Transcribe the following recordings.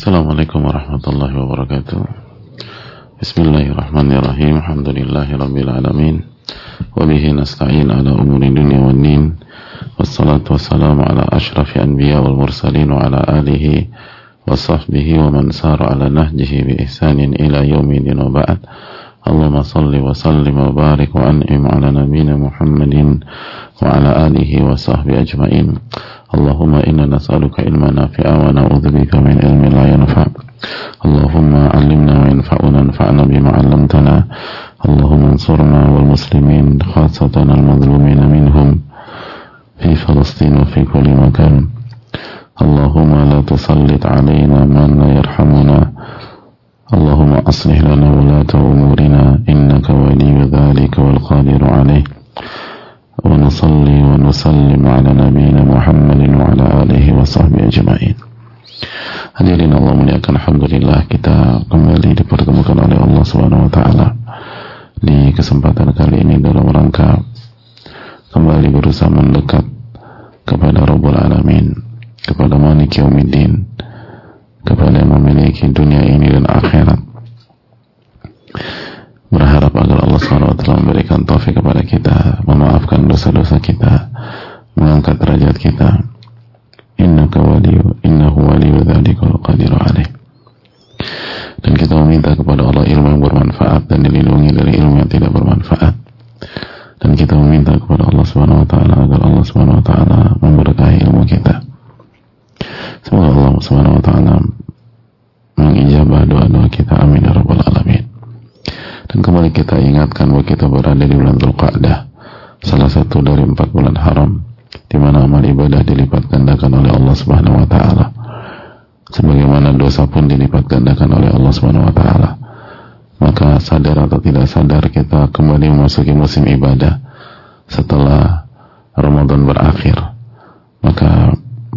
Assalamualaikum warahmatullahi wabarakatuh. Bismillahirrahmanirrahim. Alhamdulillahi rabbil alamin. Wa bihi nasta'in ala umuri dunya wad din. Wassalatu wassalamu ala asyrafil anbiya wal mursalin wa ala alihi wa sahbihi wa man sara ala nahjihi bi ihsanin ila yaumil wa ba'd. Allahumma salli wa sallim wa barik wa an'im ala nabiyyina Muhammadin wa ala alihi wa sahbihi ajma'in. Allahumma inna nas'aluka ilman nafi'a wa na'udzubika min ilmin la yanfa'. Allahumma 'allimna ma yanfa'una wanfa'na bima 'allamtana. Allahumma ansurna wal muslimin khassatan al mazlumin minhum fi Palestin wa fi kulli makan. Allahumma la tusallit 'alaina man la yarhamuna. Allahumma aslih lana wulata umurina innaka waliyyu dzalika wal qadiru 'alaih. Wa nusalli wa nusallim ala nabiyyina Muhammadin wa ala alihi wa sahbihi ajma'in. Hadirin Allah muliakan, alhamdulillah kita kembali dipertemukan oleh Allah Subhanahu wa taala di kesempatan kali ini dalam rangka kembali berusaha mendekat kepada Rabbul Alamin, kepada Malik Yaumiddin, kepada yang memiliki dunia ini dan akhirat. Berharap agar Allah SWT memberikan taufik kepada kita, memaafkan dosa-dosa kita, mengangkat derajat kita. Innahu waliyyu dzalika wal qadiru alaih. Dan kita meminta kepada Allah ilmu yang bermanfaat dan dilindungi dari ilmu yang tidak bermanfaat. Dan kita meminta kepada Allah SWT agar Allah SWT memberkahi ilmu kita. Semoga Allah SWT mengijabah doa-doa kita. Amin ya rabbal alamin. Dan kembali kita ingatkan bahwa kita berada di bulan Dzulqa'dah, salah satu dari 4 bulan haram, di mana amal ibadah dilipat gandakan oleh Allah Subhanahu wa taala. Sebagaimana dosa pun dilipat gandakan oleh Allah Subhanahu wa taala. Maka sadar atau tidak sadar kita kembali memasuki musim ibadah setelah Ramadan berakhir. Maka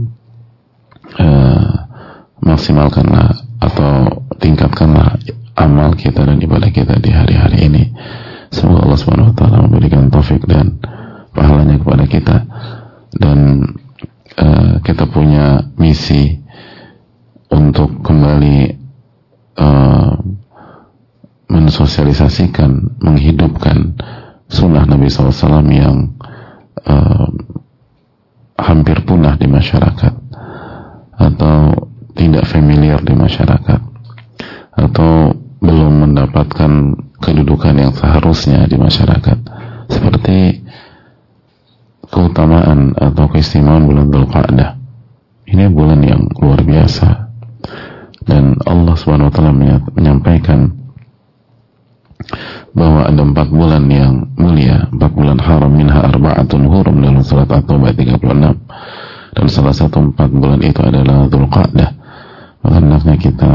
maksimalkanlah atau tingkatkanlah amal kita dan ibadah kita di hari-hari ini. Semoga Allah Subhanahu wa taala memberikan taufik dan pahalanya kepada kita. Dan kita punya misi untuk kembali mensosialisasikan, menghidupkan sunnah Nabi SAW yang hampir punah di masyarakat, atau tidak familiar di masyarakat, atau belum mendapatkan kedudukan yang seharusnya di masyarakat, seperti keutamaan atau keistimewaan bulan Dzulqa'dah. Ini bulan yang luar biasa, dan Allah SWT menyampaikan bahwa ada 4 bulan yang mulia, 4 bulan haram, minha arba'atun hurum, dalam surat At-Taubah 36. Dan salah satu 4 bulan itu adalah Dzulqa'dah. Maka hendaknya kita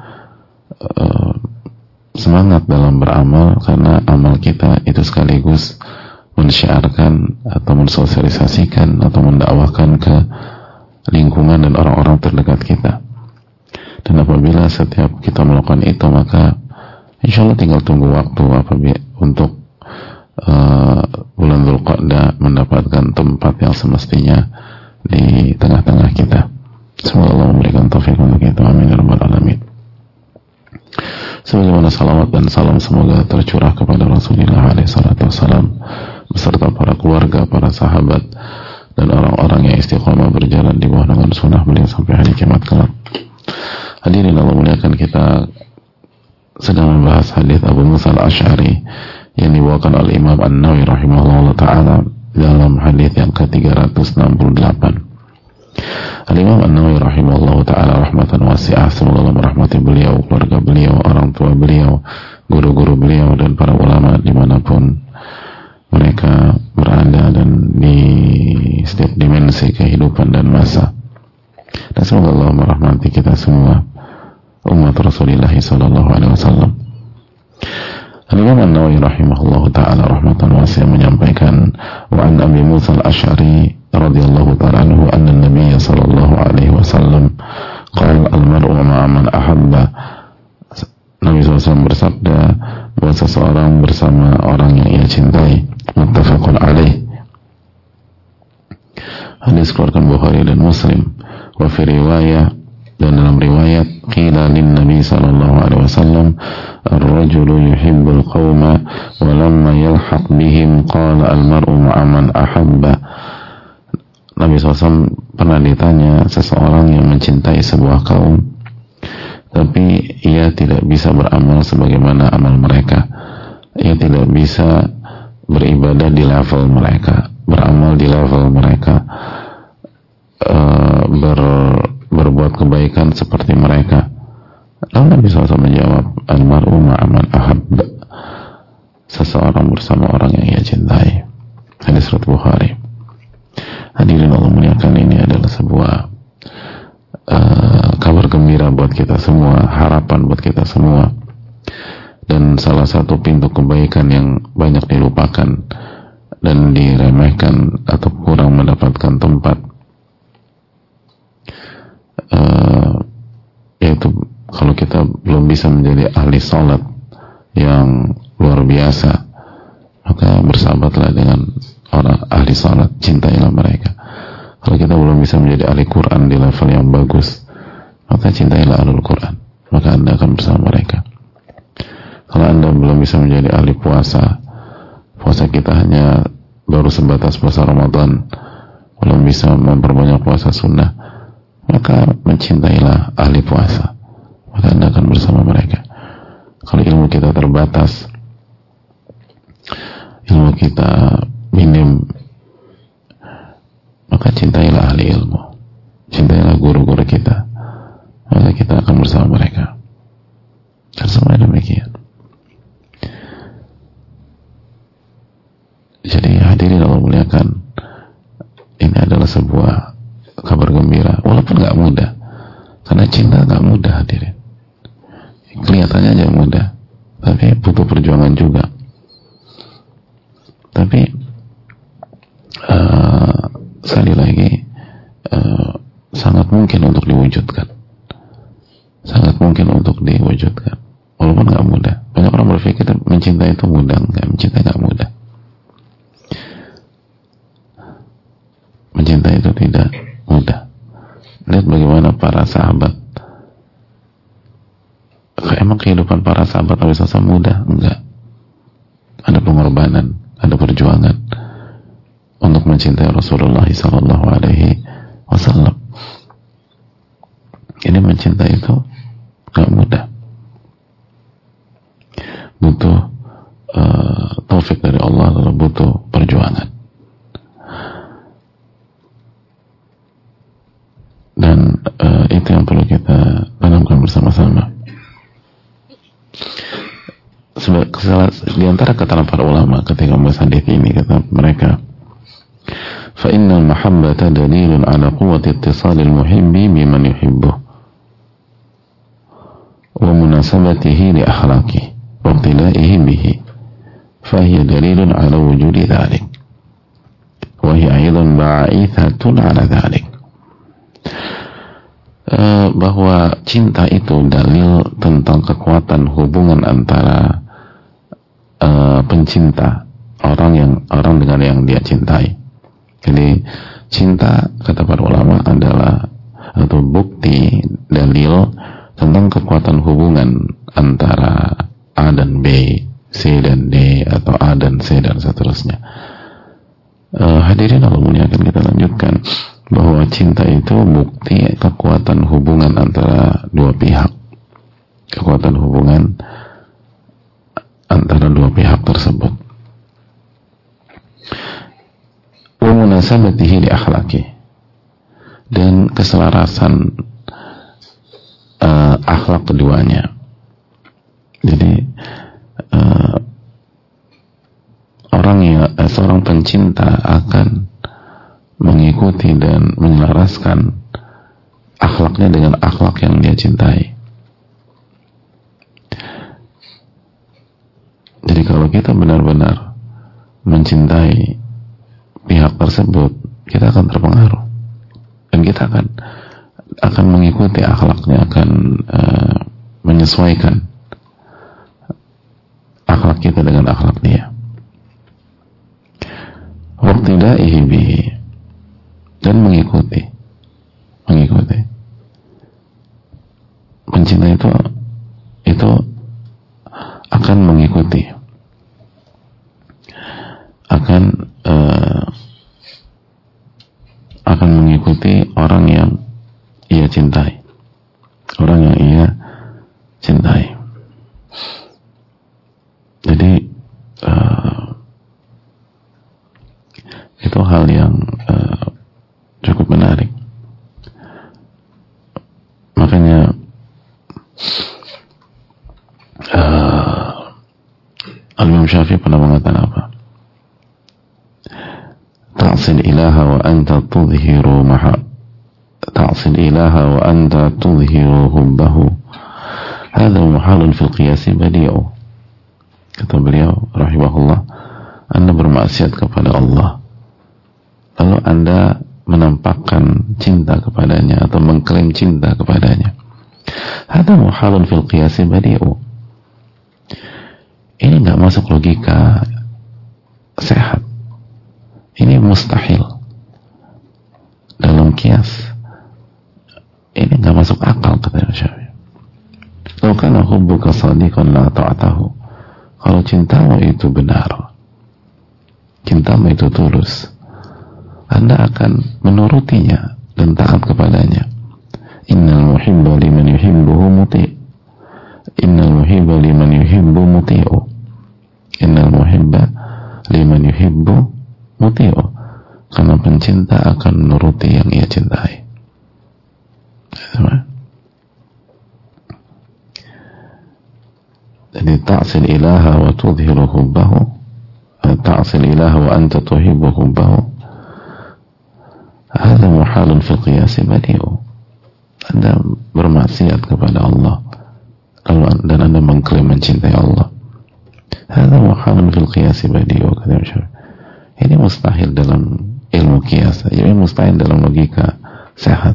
semangat dalam beramal, karena amal kita itu sekaligus mensyiarkan atau mensosialisasikan atau mendakwahkan ke lingkungan dan orang-orang terdekat kita. Dan apabila setiap kita melakukan itu, maka insya Allah tinggal tunggu waktu untuk bulan Dzulqa'dah mendapatkan tempat yang semestinya di tengah-tengah kita. Semoga Allah memberikan taufik untuk itu. Amin ya rabbal alamin. Sebagaimana salawat dan salam semoga tercurah kepada Rasulullah SAW beserta para keluarga, para sahabat, dan orang-orang yang istiqomah berjalan di bawah naungan sunnah beliau sampai hari kiamat kelak. Hadirin Allah muliakan, kita sedang membahas hadis Abu Musa al-Asy'ari yang dibawakan oleh Imam An-Nawawi rahimahullah ta'ala dalam hadis yang ke-368. Al-Imam An-Nawawi rahimahullah ta'ala rahmatan wasi'ah, semoga Allah merahmati beliau, keluarga beliau, orang tua beliau, guru-guru beliau, dan para ulama dimanapun mereka berada dan di setiap dimensi kehidupan dan masa. Dan semoga Allah merahmati kita semua, umat Rasulullah sallallahu alaihi wasallam. Al-Imam An-Nawawi rahimahullah ta'ala rahmatan wasi'ah menyampaikan, wa an Abi Musa al-Asy'ari radhiyallahu ta'ala anhu anna an-nabiy sallallahu alaihi wasallam qala al-mar'u ma'a man ahabba. Nabi SAW bersabda bahwa seseorang bersama orang yang ia cintai. Muttafaqun alaih. Hadis keluarkan Bukhari dan Muslim. Wa fi riwayah Dan dalam riwayat, qila lin Nabi sallallahu alaihi wasallam, ar-rajulu yuhibbul qawma wa lamma yalhaq bihim qala al-mar'u ma'a man ahabba. Nabi SAW pernah ditanya seseorang yang mencintai sebuah kaum, tapi ia tidak bisa beramal sebagaimana amal mereka. Ia tidak bisa beribadah di level mereka, beramal di level mereka, berbuat kebaikan seperti mereka. Lalu Nabi SAW menjawab, al-mar'u ma'aman ahabba, seseorang bersama orang yang ia cintai. Hadis riwayat Bukhari. Hadirin Allah muliakan, ini adalah sebuah kabar gembira buat kita semua, harapan buat kita semua, dan salah satu pintu kebaikan yang banyak dilupakan dan diremehkan atau kurang mendapatkan tempat, yaitu kalau kita belum bisa menjadi ahli salat yang luar biasa, maka bersahabatlah dengan orang ahli salat, cintailah mereka. Kalau kita belum bisa menjadi ahli Quran di level yang bagus, maka cintailah ahlul Quran, maka Anda akan bersama mereka. Kalau Anda belum bisa menjadi ahli puasa, puasa kita hanya baru sebatas puasa Ramadan, belum bisa memperbanyak puasa sunnah, maka mencintailah ahli puasa, maka Anda akan bersama mereka. Kalau ilmu kita terbatas, ilmu kita minim, maka cintailah ahli ilmu, cintailah guru-guru kita, maka kita akan bersama mereka. Dan semuanya demikian. Jadi hadirin Allah muliakan, ini adalah sebuah kabar gembira, walaupun gak mudah, karena cinta gak mudah hadirin. Kelihatannya aja mudah, tapi butuh perjuangan juga. Tapi sekali lagi, sangat mungkin untuk diwujudkan, sangat mungkin untuk diwujudkan, walaupun gak mudah. Banyak orang berpikir mencintai itu mudah. Enggak, mencintai gak mudah. Mencintai itu tidak mudah. Lihat bagaimana para sahabat. Emang kehidupan para sahabat Nabi SAW mudah? Enggak. Ada pengorbanan, ada perjuangan untuk mencintai Rasulullah SAW. Ini mencintai itu gak mudah. Butuh taufik dari Allah, lalu butuh perjuangan. Dan itu yang perlu kita tanamkan bersama-sama. Di antara kata para ulama ketika membahas hadis ini, kata mereka, fa innal mahabbata dalilun ala quwwati ittisalil muhibbi biman yuhibbuh wa munasabatihi li akhlaqihi wa ibtilaihi bihi, fa hiya dalilun ala wujudi dhalik wa hiya aidan ba'ithatun ala dhalik. Bahwa cinta itu dalil tentang kekuatan hubungan antara pencinta, orang dengan yang dia cintai. Jadi cinta, kata para ulama, adalah atau bukti, dalil tentang kekuatan hubungan antara A dan B, C dan D, atau A dan C dan seterusnya. Hadirin Allah muliakan, kita lanjutkan bahwa cinta itu bukti kekuatan hubungan antara dua pihak, kekuatan hubungan antara dua pihak tersebut. Wa munasabatihi li akhlaqi, dan keselarasan akhlak keduanya. Jadi seorang pencinta akan mengikuti dan menyelaraskan akhlaknya dengan akhlak yang dia cintai. Jadi kalau kita benar-benar mencintai pihak tersebut, kita akan terpengaruh dan kita akan mengikuti akhlaknya, akan menyesuaikan akhlak kita dengan akhlak dia. Waqtidaihi bihi, dan mengikuti. mengikuti, akan mengikuti orang yang ia cintai, orang yang ia cintai. Jadi itu hal yang cukup menarik. Makanya Al-Imam Syafi'i pernah mengatakan apa? Ta'sil ilaha wa anta tudhiru ta'sil ilaha wa anta tudhiru hubbahu hadha muhalun fil qiyasi badi'u. Kata beliau rahimahullah, Anda bermaksiat kepada Allah lalu Anda menampakkan cinta kepadanya atau mengklaim cinta kepadanya, hadha muhalun fil qiyasi badi'u. Ini nggak masuk logika sehat. Ini mustahil dalam kias. Ini nggak masuk akal, kata Syafi'i. Kalau kana hubbuka shadiqan la ta'tahu. Kalau cintamu itu benar, cintamu itu tulus, Anda akan menurutinya dan taat kepadanya. Innal muhibba liman yuhibbuhu muti'. Innal muhibba liman yuhibbu muti'u. Innal muhibba liman yuhibbu muti'u. Karena pencinta akan menuruti yang ia cintai. Jadi ta'sil ilaha wa tudhiru hubbahu, ta'sil ilaha wa anta tuhibbu hubbahu, hadha muhalun fil qiyasi badi'u. Anda bermaksiat kepada Allah dan Anda mengklaim mencintai Allah, hadha muhalun fil qiyasi badi'u, kata Syafi'i. Ini mustahil dalam ilmu qiyas, ini mustahil dalam logika sehat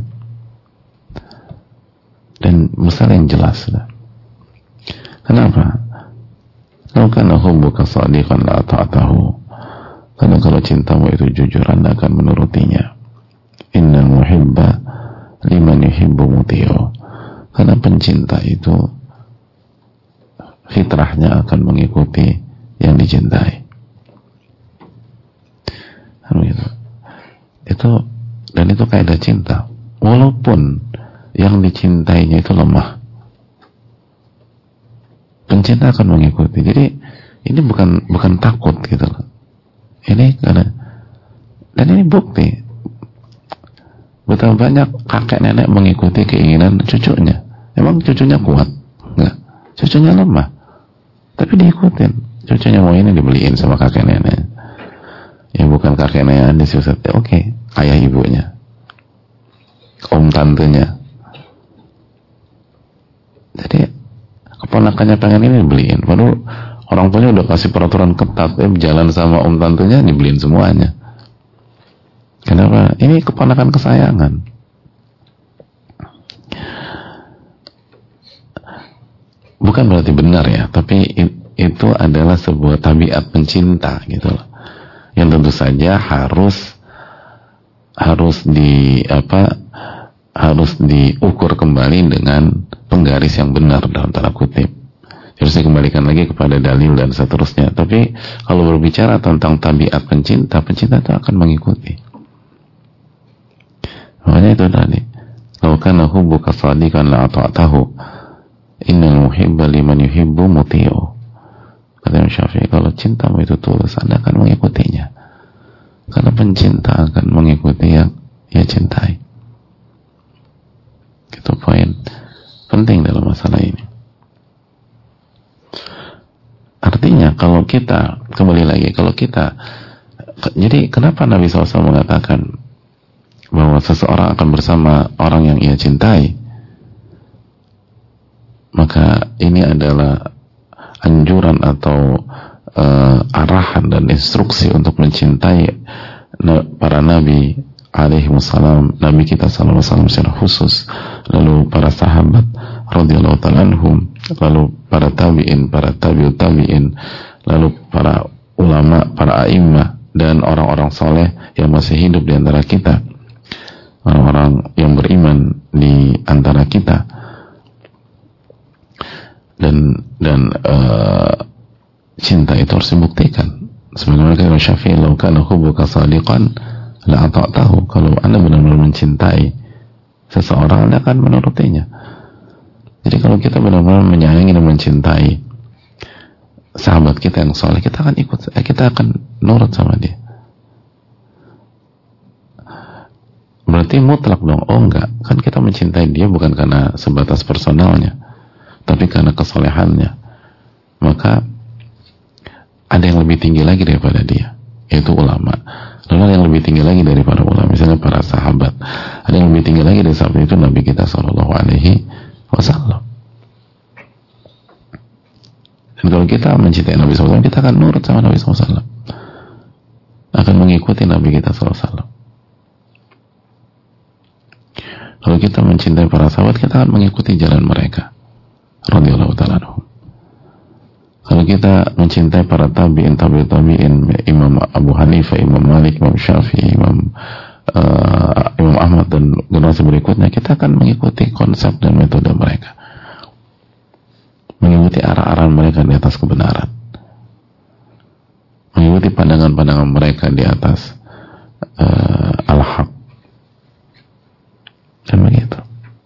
dan mustahil yang jelas. Kenapa? Kalau kana hubbuka shadiqan la ta'tahu. Karena kalau cintamu itu jujur, Anda akan menurutinya. Innal muhibba liman yuhibbu muti'u. Karena pencinta itu fitrahnya akan mengikuti yang dicintai. Itu kaidah cinta. Walaupun yang dicintainya itu lemah, pencinta akan mengikuti. Jadi ini bukan takut gitu loh. Ini karena, dan ini bukti betapa banyak kakek nenek mengikuti keinginan cucunya. Emang cucunya kuat? Enggak. Cucunya lemah, tapi diikutin. Cucunya mau ini dibeliin sama kakek nenek. Ya bukan kakek nenek disusun. Oke, ayah ibunya, om tantenya. Jadi keponakannya pengen ini dibeliin, padahal orang tuanya udah kasih peraturan ketat, jalan sama om tantenya dibeliin semuanya. Kenapa? Ini keponakan kesayangan. Bukan berarti benar ya, tapi itu adalah sebuah tabiat pencinta gitu loh, yang tentu saja harus diukur kembali dengan penggaris yang benar dalam tanda kutip. Harus dikembalikan lagi kepada dalil dan seterusnya. Tapi kalau berbicara tentang tabiat pencinta itu akan mengikuti. Makanya itu tadi, kalau kana hubbuka shadiqan la ta'tahu. Innal muhibba liman yuhibbu muti'u. Kata Syafi'i, kalau cintamu itu tulus, Anda akan mengikutinya. Karena pencinta akan mengikuti yang ia cintai. Itu poin penting dalam masalah ini. Artinya kalau kita, kembali lagi, jadi kenapa Nabi SAW mengatakan bahwa seseorang akan bersama orang yang ia cintai? Maka ini adalah anjuran atau arahan dan instruksi untuk mencintai para nabi alaihi wassalam, nabi kita sallallahu alaihi wasallam secara khusus, lalu para sahabat radhiyallahu ta'ala anhum, lalu para tabi'in, para tabi'ut tabi'in, lalu para ulama, para a'immah, dan orang-orang soleh yang masih hidup di antara kita, orang-orang yang beriman di antara kita. Dan itu harus dibuktikan. Sebagaimana kata Syafi'i, "Lau kana hubbuka shadiqan la ata'tahu." Kalau Anda benar-benar mencintai seseorang, Anda akan menurutinya. Jadi kalau kita benar-benar menyayangi dan mencintai sahabat kita yang soleh, kita akan nurut sama dia. Berarti mutlak dong? Oh enggak, kan kita mencintai dia bukan karena sebatas personalnya, tapi karena kesolehannya. Maka ada yang lebih tinggi lagi daripada dia, yaitu ulama. Lalu ada yang lebih tinggi lagi dari para ulama, misalnya para sahabat. Ada yang lebih tinggi lagi dari sahabat, itu Nabi kita Shallallahu Alaihi Wasallam. Dan kalau kita mencintai Nabi SAW, kita akan nurut sama Nabi SAW, akan mengikuti Nabi kita SAW. Kalau kita mencintai para sahabat, kita akan mengikuti jalan mereka, radhiyallahu ta'ala anhum. Kalau kita mencintai para tabi'in, Imam Abu Hanifah, Imam Malik, Imam Syafi'i, Imam Ahmad dan generasi berikutnya, kita akan mengikuti konsep dan metode mereka, mengikuti arah-arah mereka di atas kebenaran, mengikuti pandangan-pandangan mereka di atas al-haq, dan begitu.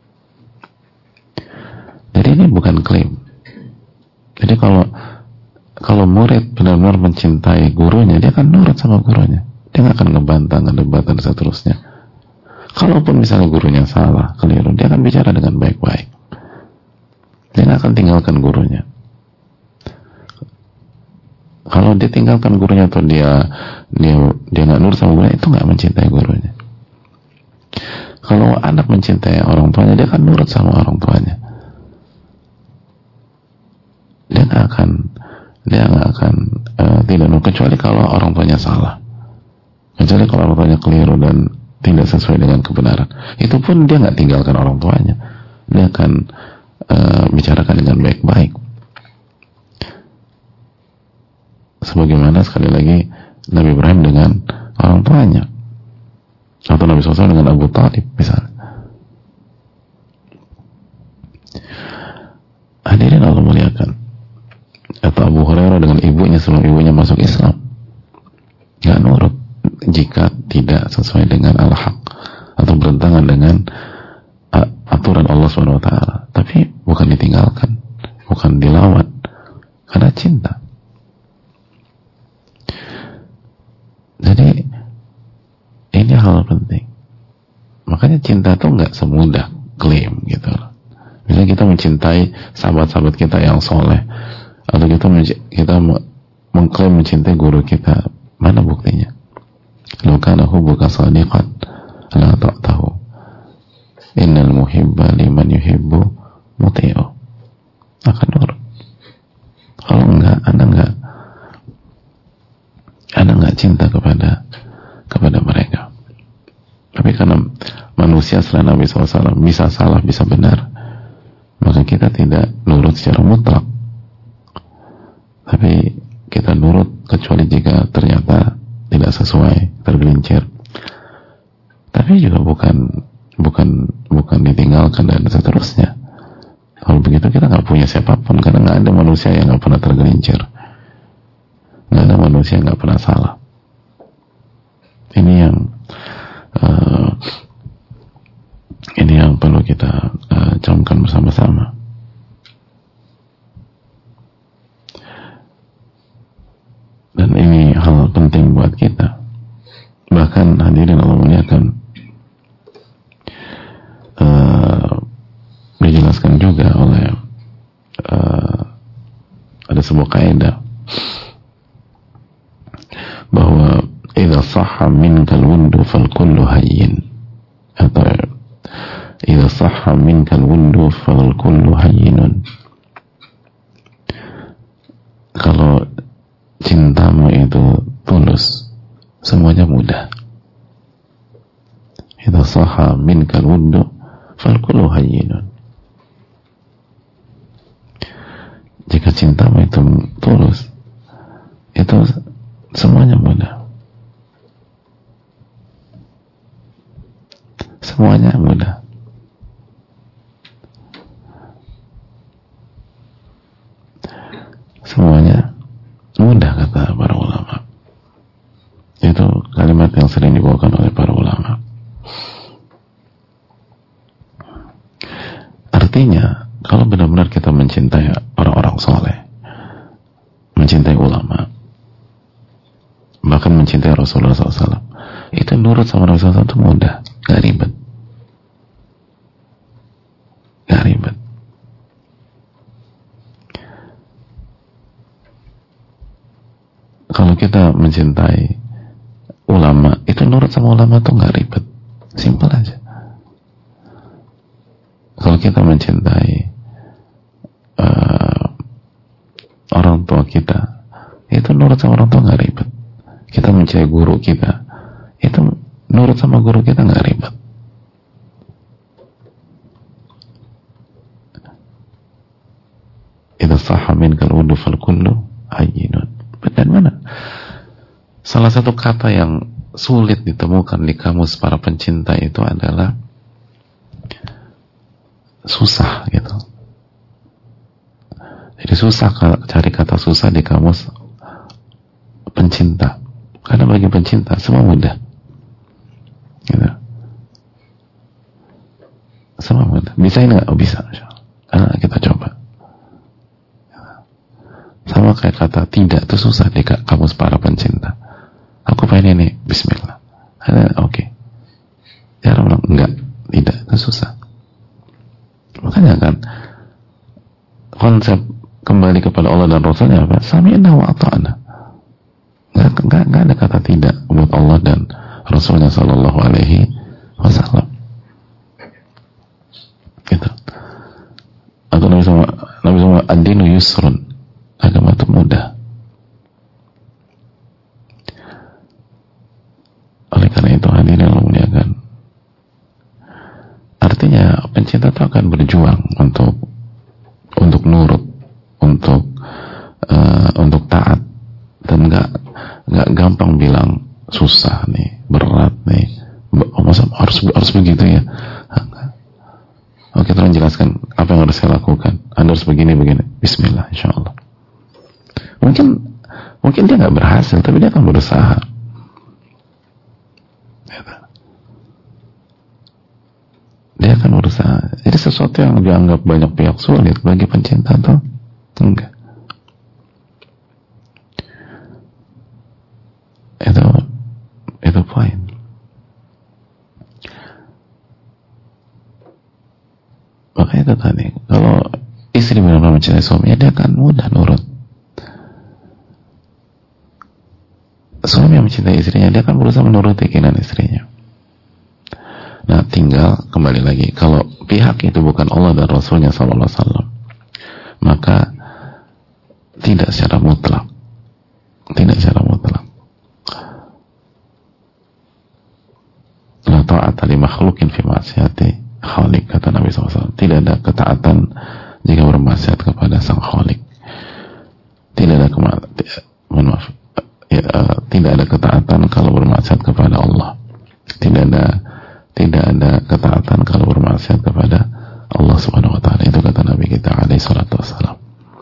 Jadi ini bukan klaim. Jadi kalau murid benar-benar mencintai gurunya, dia akan nurut sama gurunya. Dia nggak akan ngebantah, ngedebat, dan seterusnya. Kalaupun misalnya gurunya salah, keliru, dia akan bicara dengan baik-baik. Dia nggak akan tinggalkan gurunya. Kalau dia tinggalkan gurunya atau dia nggak nurut sama gurunya, itu nggak mencintai gurunya. Kalau anak mencintai orang tuanya, dia akan nurut sama orang tuanya. Dia nggak akan tidak nurut, kecuali kalau orang tuanya salah, kecuali kalau orang tuanya keliru dan tidak sesuai dengan kebenaran. Itu pun dia nggak tinggalkan orang tuanya, dia akan bicarakan dengan baik-baik. Sebagaimana sekali lagi Nabi Ibrahim dengan orang tuanya, atau Nabi SAW dengan Abu Talib misalnya. Hadirin Allah muliakan. Atau Abu Hurairah dengan ibunya sebelum ibunya masuk Islam, nggak nurut jika tidak sesuai dengan al-haq atau bertentangan dengan aturan Allah SWT. Tapi bukan ditinggalkan, bukan dilawan, karena cinta. Jadi ini hal penting. Makanya cinta itu nggak semudah klaim gitu. Misalnya kita mencintai sahabat-sahabat kita yang soleh, atau kita mengklaim mencintai guru kita, mana buktinya? Lau kana hubbuka shadiqan la ta'tahu, innal muhibba liman yuhibbu muti'u. Akan nurut. Kalau enggak, anda enggak cinta kepada mereka. Tapi karena manusia selain Nabi SAW bisa salah, bisa benar, maka kita tidak nurut secara mutlak. Tapi kita nurut kecuali jika ternyata tidak sesuai, tergelincir. Tapi juga bukan ditinggalkan dan seterusnya. Kalau begitu kita nggak punya siapapun, karena nggak ada manusia yang nggak pernah tergelincir, nggak ada manusia yang nggak pernah salah. Ini yang perlu kita camkan bersama-sama. Dan ini hal penting buat kita. Bahkan hadirin Allah muliakan, dijelaskan juga oleh ada sebuah kaidah bahwa idza sahha minkal wundu fal kullu hayyin, atau idza sahha minkal wundu fal kullu hayyinun. Kalau cintamu itu tulus, semuanya mudah. Idza sahha minkal wundu fal kullu hayyinun. Jika cintamu itu tulus, itu semuanya mudah. Semuanya mudah. Semuanya Mudah, kata para ulama. Itu kalimat yang sering dibawakan oleh para ulama. Artinya, kalau benar-benar kita mencintai orang-orang soleh, mencintai ulama, bahkan mencintai Rasulullah SAW, itu nurut sama Rasulullah SAW itu mudah, gak ribet. Gak ribet. Kalau kita mencintai ulama, itu nurut sama ulama tuh gak ribet, simpel aja. Kalau kita mencintai orang tua kita, itu nurut sama orang tua gak ribet. Kita mencintai guru kita, itu nurut sama guru kita gak ribet. Idza sahha minkal wudu fal kullu hayyinun. Dan mana? Salah satu kata yang sulit ditemukan di kamus para pencinta itu adalah susah gitu. Jadi susah cari kata susah di kamus pencinta. Karena bagi pencinta semua mudah. Gitu. Semua mudah. Bisa ini nggak? Oh bisa. Kita coba. Sama kayak kata tidak itu susah di kamus para pencinta. Aku pengen ini, bismillah. Oke. Dia orang bilang enggak, tidak, itu susah. Makanya kan konsep kembali kepada Allah dan Rasulnya apa? Sami'na wa ata'na. Enggak ada kata tidak buat Allah dan Rasulnya sallallahu alaihi wasallam. Gitu. Atau Nabi SAW ad-dinu yusrun. Agama itu mudah. Oleh karena itu hadirin yang muliakan, artinya pencinta itu akan berjuang untuk nurut, untuk taat, dan nggak gampang bilang susah nih, berat nih, masa harus begitu ya. Oke, tolong jelaskan apa yang harus saya lakukan. Anda harus begini. Bismillah, insyaallah. Mungkin dia nggak berhasil, tapi dia akan berusaha. Dia akan berusaha. Jadi sesuatu yang dianggap banyak pihak sulit bagi pencinta tuh enggak. Itu poin. Makanya itu tadi, kalau istri benar-benar mencintai suaminya, dia akan mudah nurut. Suami yang mencintai istrinya, dia akan berusaha menuruti keinginan istrinya. Nah, tinggal kembali lagi, kalau pihak itu bukan Allah dan Rasulnya sallallahu alaihi wasallam, maka tidak secara mutlak. La ta'ata li makhlukin fi ma'siyati khaliq, kata Nabi SAW. Tidak ada ketaatan jika bermaksiat kepada sang khaliq. Tidak ada ketaatan kalau bermaksiat kepada Allah. Tidak ada ketaatan kalau bermaksiat kepada Allah Subhanahu wa taala. Itu kata Nabi kita alaihi salatu wassalam.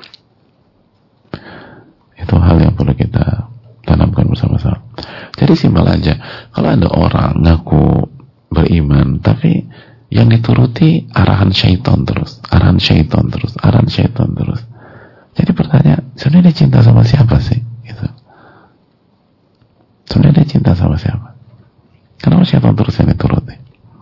Itu hal yang perlu kita tanamkan bersama-sama. Jadi simpel aja. Kalau ada orang ngaku beriman tapi yang dituruti arahan syaitan terus. Jadi pertanyaan, sebenarnya dia cinta sama siapa sih? Gitu. Sebenarnya dia cinta sama siapa? Kenapa syaitan terus yang dituruti?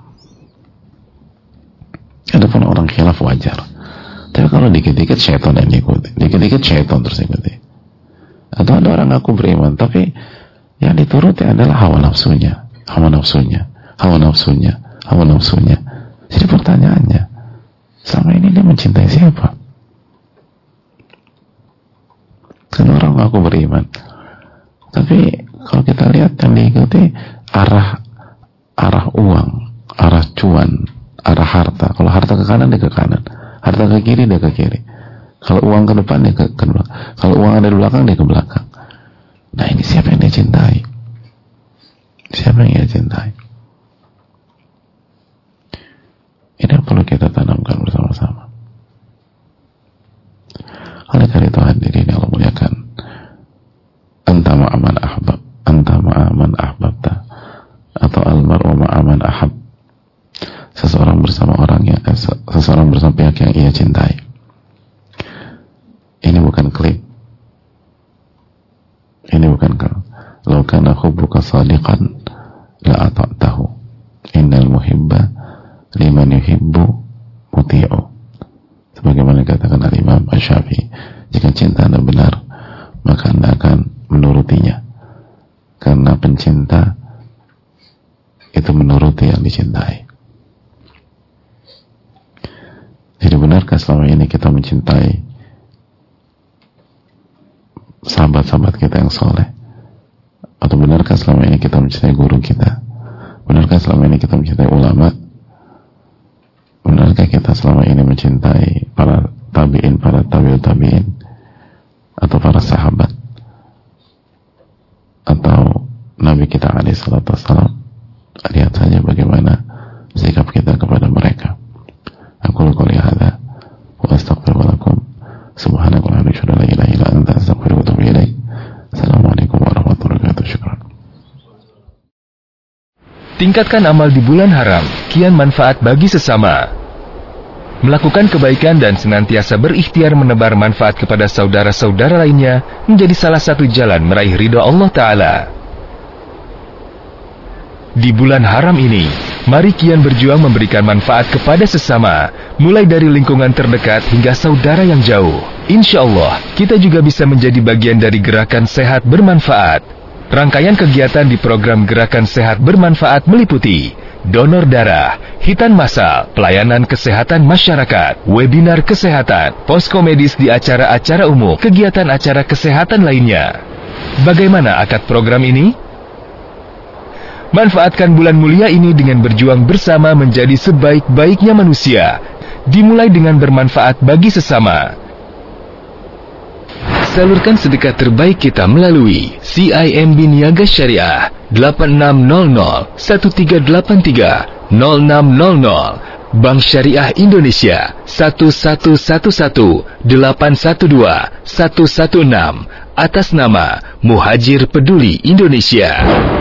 Adapun orang khilaf wajar. Tapi kalau dikit-dikit syaitan yang diikuti, dikit-dikit syaitan terus ikuti. Atau ada orang ngaku beriman, tapi yang dituruti adalah hawa nafsunya. Jadi pertanyaannya, selama ini dia mencintai siapa? Kan orang ngaku beriman, tapi kalau kita lihat yang diikuti arah uang, arah cuan, arah harta. Kalau harta ke kanan dia ke kanan, harta ke kiri dia ke kiri. Kalau uang ke depan dia ke belakang. Kalau uang ada di belakang dia ke belakang. Nah, ini siapa yang dia cintai? Ini yang perlu kita tanamkan bersama-sama. Oleh karena itu hadirin yang Allah muliakan, Ini bukan kalau law kana hubbuka shadiqan la ata'tahu innal muhibba liman yuhibbu muti'u. Sebagaimana dikatakan Al-Imam Asy-Syafi'i, jika cinta Anda benar maka Anda akan menurutinya, karena pencinta itu menuruti yang dicintai. Jadi benarkah selama ini kita mencintai sahabat-sahabat kita yang soleh? Atau benarkah selama ini kita mencintai guru kita? Benarkah selama ini kita mencintai ulama? Benarkah kita selama ini mencintai para tabi'in, para tabi'ut tabi'in, atau para sahabat, atau Nabi kita alaihi salatu wassalam? Lihat saja bagaimana sikap kita kepada mereka. Aku qouli hadza wa astaghfirullakum subhanaka wa la ilaha illa anta astaghfiruka wa atubu ilaik. Assalamualaikum warahmatullahi wabarakatuh. Syukran. Tingkatkan amal di bulan haram, kian manfaat bagi sesama. Melakukan kebaikan dan senantiasa berikhtiar menebar manfaat kepada saudara-saudara lainnya menjadi salah satu jalan meraih ridha Allah Ta'ala. Di bulan haram ini, mari kian berjuang memberikan manfaat kepada sesama, mulai dari lingkungan terdekat hingga saudara yang jauh. Insya Allah, kita juga bisa menjadi bagian dari gerakan sehat bermanfaat. Rangkaian kegiatan di program Gerakan Sehat Bermanfaat meliputi donor darah, hitan massal, pelayanan kesehatan masyarakat, webinar kesehatan, posko medis di acara-acara umum, kegiatan acara kesehatan lainnya. Bagaimana akad program ini? Manfaatkan bulan mulia ini dengan berjuang bersama menjadi sebaik-baiknya manusia, dimulai dengan bermanfaat bagi sesama. Salurkan sedekah terbaik kita melalui CIMB Niaga Syariah 8600 1383 0600, Bank Syariah Indonesia 1111 812 116, atas nama Muhajir Peduli Indonesia.